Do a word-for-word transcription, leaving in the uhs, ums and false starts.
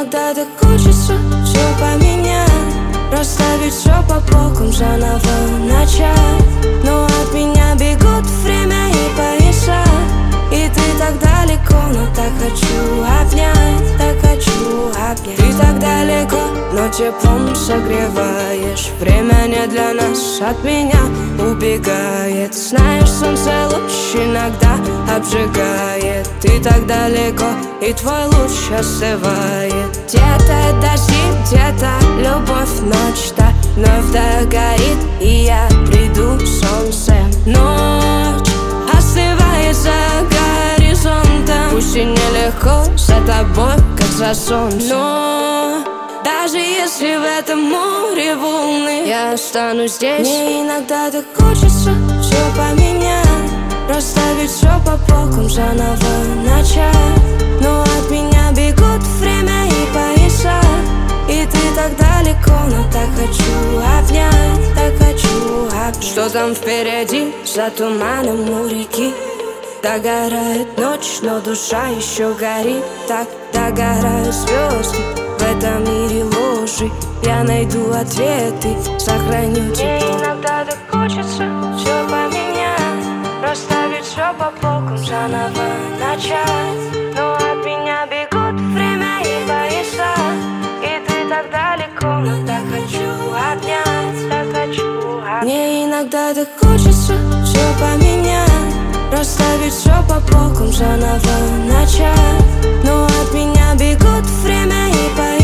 иногда так хочется все поменять, расставить все по полкам, заново начать. Но от меня бегут время и пояса, и ты так далеко, но так хочу обнять, так хочу обнять. Ты так далеко, но теплом согреваешь. Время не для нас, от меня убегает. Знаешь, солнце луч иногда обжигает. Ты так далеко, и твой луч остывает. Где-то дожди, где-то любовь, ночь-то вновь догорит, и я приду солнцем. Ночь остывает за горизонтом, пусть и нелегко за тобой, как за солнцем. Но даже если в этом море волны, я останусь здесь. Мне иногда так хочется все поменять, расставить все по полкам, заново начать. Но от меня бегут время и пояса, и ты так далеко, но так хочу обнять, так хочу обнять. Что там впереди, за туманом у реки? Догорает ночь, но душа еще горит. Так догорают звезды в этом мире ложи. Я найду ответы, сохраню тепло. Мне иногда так хочется все поменять, расставить все по полкам, заново начать. Но от меня бегут время и пояса, и ты так далеко, но так хочу обнять, так хочу обнять. Мне иногда так хочется все поменять, расставить все по полкам, заново начать. Но от меня бегут время и пояса,